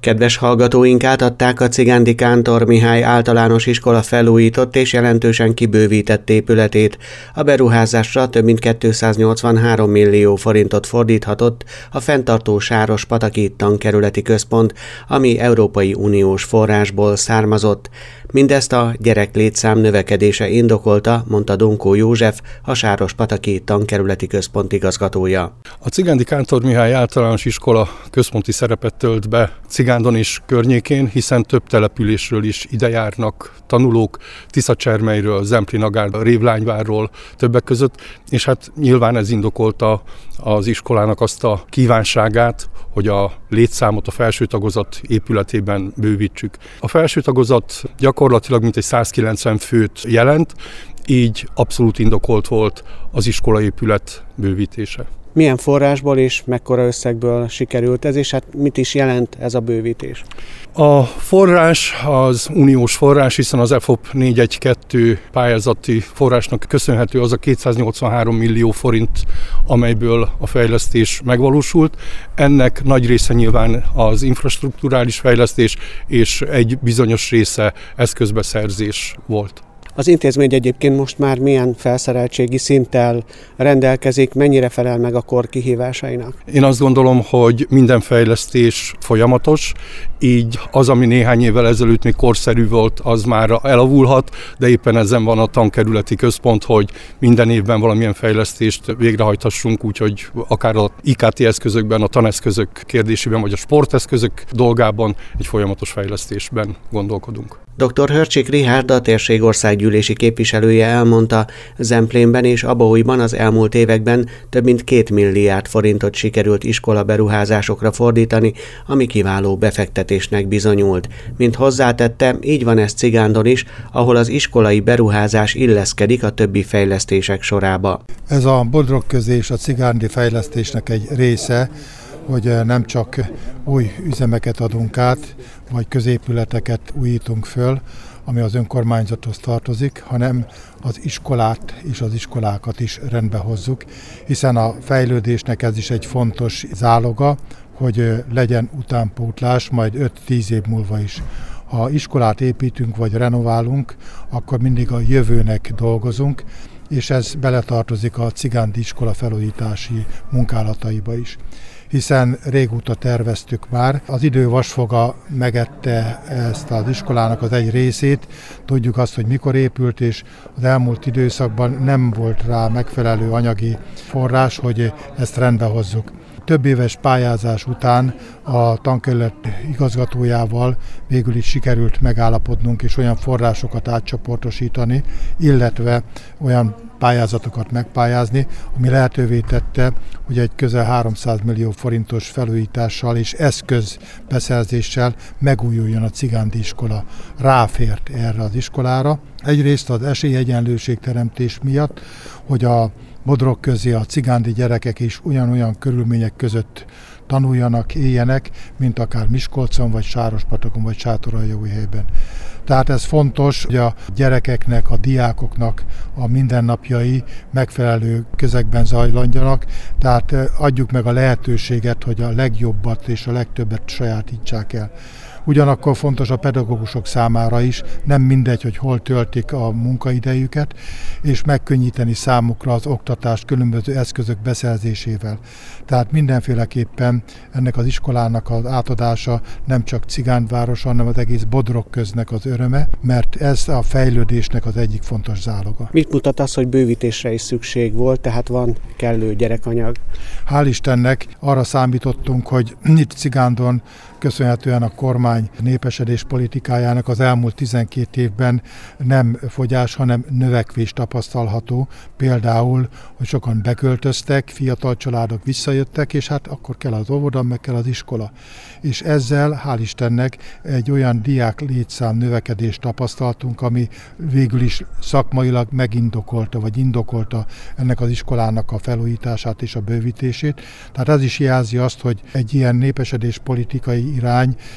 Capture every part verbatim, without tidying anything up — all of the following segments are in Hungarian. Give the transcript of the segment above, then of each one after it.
Kedves hallgatóink, átadták a Cigándi Kántor Mihály Általános Iskola felújított és jelentősen kibővített épületét. A beruházásra több mint kétszáznyolcvanhárom millió forintot fordíthatott a fenntartó Sárospataki Tankerületi Központ, ami Európai Uniós forrásból származott. Mindezt a gyereklétszám növekedése indokolta, mondta Donkó József, a Sárospataki Tankerületi Központ igazgatója. A Cigándi Kántor Mihály Általános Iskola központi szerepet tölt be Cigándon és környékén, hiszen több településről is idejárnak tanulók, Tiszacsermelyről, Zemplén-Agárról, Révlányvárról többek között, és hát nyilván ez indokolta az iskolának azt a kívánságát, hogy a létszámot a felső tagozat épületében bővítsük. A felső tagozat gyakorlatilag mintegy százkilencven főt jelent, így abszolút indokolt volt az iskolaépület bővítése. Milyen forrásból és mekkora összegből sikerült ez, és hát mit is jelent ez a bővítés? A forrás az uniós forrás, hiszen az F O P négyszáztizenkettő pályázati forrásnak köszönhető az a kétszáznyolcvanhárom millió forint, amelyből a fejlesztés megvalósult. Ennek nagy része nyilván az infrastrukturális fejlesztés, és egy bizonyos része eszközbeszerzés volt. Az intézmény egyébként most már milyen felszereltségi szinttel rendelkezik, mennyire felel meg a kor kihívásainak? Én azt gondolom, hogy minden fejlesztés folyamatos, így az, ami néhány évvel ezelőtt még korszerű volt, az már elavulhat, de éppen ezen van a tankerületi központ, hogy minden évben valamilyen fejlesztést végrehajthassunk, úgyhogy akár az I K T eszközökben, a taneszközök kérdésében, vagy a sporteszközök dolgában egy folyamatos fejlesztésben gondolkodunk. doktor Hörcsik Richárd, a térség országgyűlési képviselője elmondta, Zemplénben és Abaújban az elmúlt években több mint két milliárd forintot sikerült iskola beruházásokra fordítani, ami kiváló befektetésnek bizonyult. Mint hozzátette, így van ez Cigándon is, ahol az iskolai beruházás illeszkedik a többi fejlesztések sorába. Ez a Bodrogközi és a cigándi fejlesztésnek egy része, hogy nem csak új üzemeket adunk át, vagy középületeket újítunk föl, ami az önkormányzathoz tartozik, hanem az iskolát és az iskolákat is rendbe hozzuk, hiszen a fejlődésnek ez is egy fontos záloga, hogy legyen utánpótlás majd öt-tíz év múlva is. Ha iskolát építünk vagy renoválunk, akkor mindig a jövőnek dolgozunk, és ez beletartozik a cigándi iskola felújítási munkálataiba is. Hiszen régóta terveztük már. Az idő vasfoga megette ezt az iskolának az egy részét. Tudjuk azt, hogy mikor épült, és az elmúlt időszakban nem volt rá megfelelő anyagi forrás, hogy ezt rendbe hozzuk. Több éves pályázás után a tankerület igazgatójával végül is sikerült megállapodnunk és olyan forrásokat átcsoportosítani, illetve olyan pályázatokat megpályázni, ami lehetővé tette, hogy egy közel háromszáz millió forintos felújítással és eszközbeszerzéssel megújuljon a cigándi iskola. Ráfért erre az iskolára. Egyrészt az esélyegyenlőség teremtés miatt, hogy a Bodrogközi, a cigándi gyerekek is ugyanolyan körülmények között tanuljanak, éljenek, mint akár Miskolcon, vagy Sárospatokon, vagy Sátoraljaújhelyben. Tehát ez fontos, hogy a gyerekeknek, a diákoknak a mindennapjai megfelelő közegben zajlandjanak, tehát adjuk meg a lehetőséget, hogy a legjobbat és a legtöbbet sajátítsák el. Ugyanakkor fontos a pedagógusok számára is, nem mindegy, hogy hol töltik a munkaidejüket, és megkönnyíteni számukra az oktatást különböző eszközök beszerzésével. Tehát mindenféleképpen ennek az iskolának az átadása nem csak Cigándváros, hanem az egész Bodrogköznek az öröme, mert ez a fejlődésnek az egyik fontos záloga. Mit mutat az, hogy bővítésre is szükség volt, tehát van kellő gyerekanyag? Hál' Istennek arra számítottunk, hogy itt Cigándon köszönhetően a kormány népesedés politikájának az elmúlt tizenkét évben nem fogyás, hanem növekvés tapasztalható. Például, hogy sokan beköltöztek, fiatal családok visszajöttek, és hát akkor kell az óvoda, meg kell az iskola. És ezzel, hál' Istennek, egy olyan diák létszám növekedést tapasztaltunk, ami végül is szakmailag megindokolta, vagy indokolta ennek az iskolának a felújítását és a bővítését. Tehát ez is jelzi azt, hogy egy ilyen népesedés politikai irány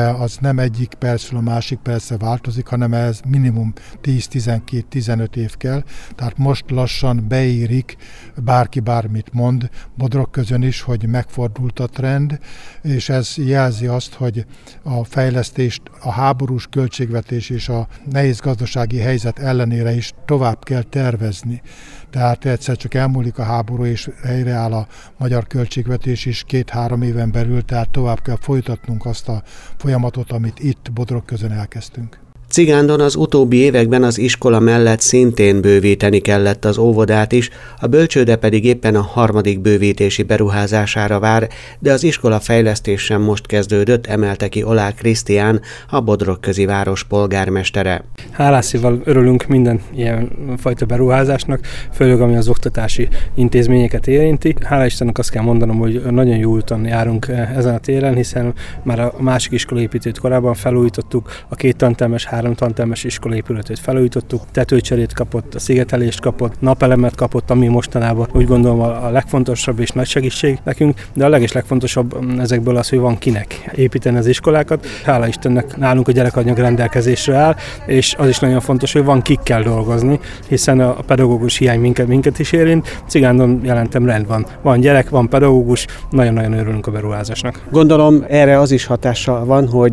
de az nem egyik percről a másik percre változik, hanem ez minimum tíz-tizenkét-tizenöt év kell. Tehát most lassan beérik, bárki bármit mond, Bodrogközön is, hogy megfordult a trend, és ez jelzi azt, hogy a fejlesztést a háborús költségvetés és a nehéz gazdasági helyzet ellenére is tovább kell tervezni. Tehát egyszer csak elmúlik a háború, és helyreáll a magyar költségvetés is két-három éven belül, tehát tovább kell folytatnunk azt a folyamatot, amit itt Bodrogközön elkezdtünk. Cigándon az utóbbi években az iskola mellett szintén bővíteni kellett az óvodát is, a bölcsőde pedig éppen a harmadik bővítési beruházására vár, de az iskola fejlesztés sem most kezdődött, emelte ki Olá Krisztián, a Bodrogközi város polgármestere. Hálás szívvel örülünk minden ilyen fajta beruházásnak, főleg ami az oktatási intézményeket érinti. Hála Istennek azt kell mondanom, hogy nagyon jó úton járunk ezen a téren, hiszen már a másik iskolaépítőt korábban felújítottuk, a két tantermes, három tantermes iskolaépületét felújítottuk, tetőcserét kapott, a szigetelést kapott, napelemet kapott, ami mostanában úgy gondolom a legfontosabb és nagy segítség nekünk, de a leges legfontosabb ezekből az, hogy van kinek építeni az iskolákat. Hála Istennek nálunk a gyerekanyag rendelkezésre áll, és az is nagyon fontos, hogy van kikkel dolgozni, hiszen a pedagógus hiány minket, minket is érint. Cigándon jelentem rend van. Van gyerek, van pedagógus, nagyon-nagyon örülünk a beruházásnak. Gondolom erre az is hatással van, hogy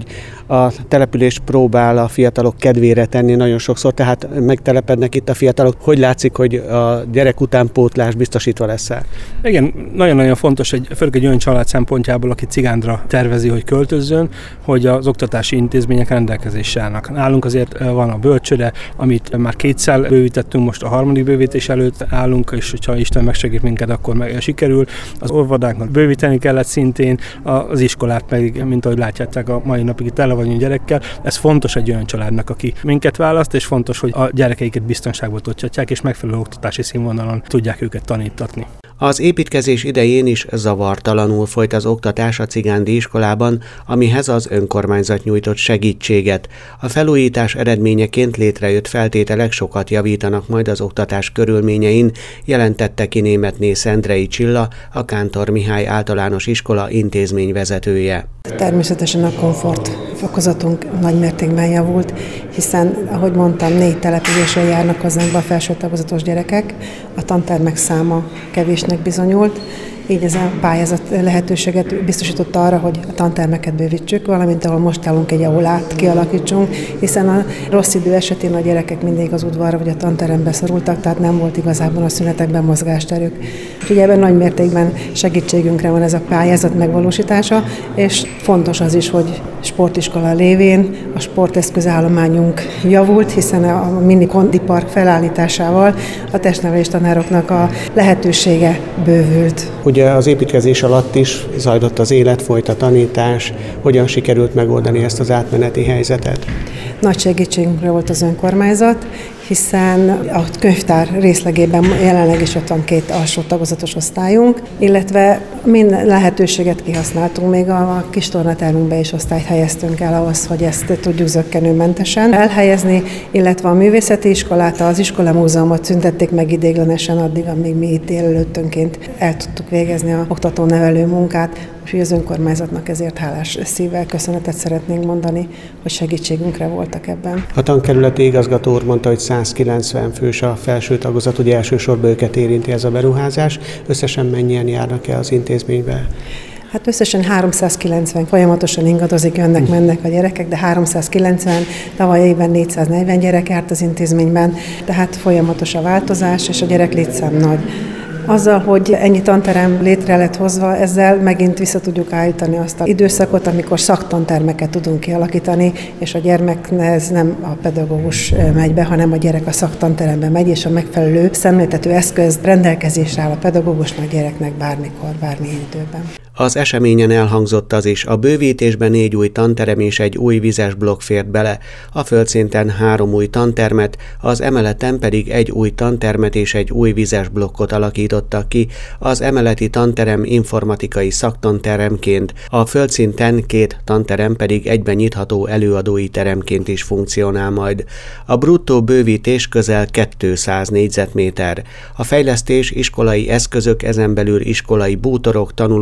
a település próbál a fiatalok kedvére tenni nagyon sokszor, tehát megtelepednek itt a fiatalok. Hogy látszik, hogy a gyerek utánpótlás biztosítva lesz-e? Igen, nagyon-nagyon fontos, hogy főleg egy olyan család szempontjából, aki Cigándra tervezi, hogy költözzön, hogy az oktatási intézmények rendelkezésre állnak. Nálunk azért van a bölcsőde, amit már kétszer bővítettünk, most a harmadik bővítés előtt állunk, és ha Isten megsegít minket, akkor meg sikerül. Az óvodáknak bővíteni kellett szintén, az iskolát pedig, mint ahogy látjátok, a mai napig tele vagyunk gyerekkel. Ez fontos egy olyan családnak, aki minket választ, és fontos, hogy a gyerekeiket biztonságban tartják, és megfelelő oktatási színvonalon tudják őket tanítatni. Az építkezés idején is zavartalanul folyt az oktatás a cigándi iskolában, amihez az önkormányzat nyújtott segítséget. A felújítás eredményeként létrejött feltételek sokat javítanak majd az oktatás körülményein, jelentette ki Németné Szendrei Csilla, a Kántor Mihály Általános Iskola intézményvezetője. Természetesen a komfort fokozatunk nagy mértékben javult, hiszen, ahogy mondtam, négy településre járnak hazánkba a felső tagozatos gyerekek, a tantermek száma kevésnek bizonyult, így ez a pályázat lehetőséget biztosította arra, hogy a tantermeket bővítsük, valamint ahol most állunk, egy aulát kialakítsunk, hiszen a rossz idő esetén a gyerekek mindig az udvarra vagy a tanterembe szorultak, tehát nem volt igazából a szünetekben mozgásterük. Úgyhogy ebben nagy mértékben segítségünkre van ez a pályázat megvalósítása, és fontos az is, hogy sportiskola lévén a sporteszközállományunk javult, hiszen a mini kondipark felállításával a testnevelés tanároknak a lehetősége bővült. Ugye az építkezés alatt is zajlott az élet, folyt a tanítás. Hogyan sikerült megoldani ezt az átmeneti helyzetet? Nagy segítségünkre volt az önkormányzat, hiszen a könyvtár részlegében jelenleg is ott van két alsó tagozatos osztályunk, illetve minden lehetőséget kihasználtunk, még a kis tornatermünkbe is osztályt helyeztünk el ahhoz, hogy ezt tudjuk zökkenőmentesen elhelyezni, illetve a művészeti iskolát, az iskolamúzeumot szüntették meg idéglenesen addig, amíg mi itt délelőttönként el tudtuk végezni a oktató-nevelő munkát, úgyhogy az önkormányzatnak ezért hálás szívvel köszönetet szeretnénk mondani, hogy segítségünkre voltak ebben. A tankerületi igazgató úr mondta, hogy százkilencven fős a felső tagozat, ugye elsősorban őket érinti ez a beruházás. Összesen mennyien járnak el az intézménybe? Hát összesen háromszázkilencven, folyamatosan ingadozik, jönnek, mennek a gyerekek, de háromszázkilencven, tavaly évben négyszáznegyven gyerek járt az intézményben, tehát folyamatos a változás, és a gyerek létszám nagy. Azzal, hogy ennyi tanterem létre lett hozva, ezzel megint vissza tudjuk állítani azt az időszakot, amikor szaktantermeket tudunk kialakítani, és a gyermekhez nem a pedagógus megy be, hanem a gyerek a szaktanterembe megy, és a megfelelő szemléltető eszköz rendelkezésre áll a pedagógusnak, gyereknek bármikor, bármilyen időben. Az eseményen elhangzott az is, a bővítésben négy új tanterem és egy új vizes blokk fért bele, a földszinten három új tantermet, az emeleten pedig egy új tantermet és egy új vizes blokkot alakítottak ki, az emeleti tanterem informatikai szaktanteremként, a földszinten két tanterem pedig egyben nyitható előadói teremként is funkcionál majd. A bruttó bővítés közel kétszáz négyzetméter. A fejlesztés iskolai eszközök, ezen belül iskolai bútorok, tanulói asztalok,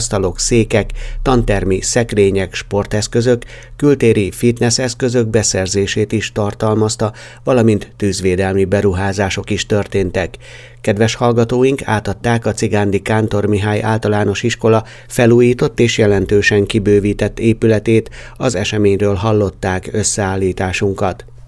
asztalok, székek, tantermi szekrények, sporteszközök, kültéri fitnesseszközök beszerzését is tartalmazta, valamint tűzvédelmi beruházások is történtek. Kedves hallgatóink átadták a Cigándi Kántor Mihály Általános Iskola felújított és jelentősen kibővített épületét, az eseményről hallották összeállításunkat.